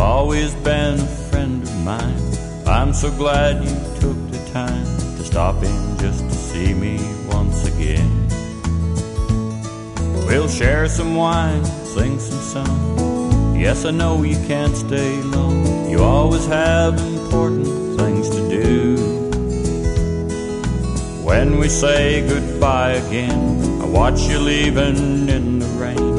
always been a friend of mine. I'm so glad you took the time to stop in just to see me once again. We'll share some wine, sing some songs. Yes, I know you can't stay long. You always have important things to do. When we say goodbye again, I watch you leaving in the rain.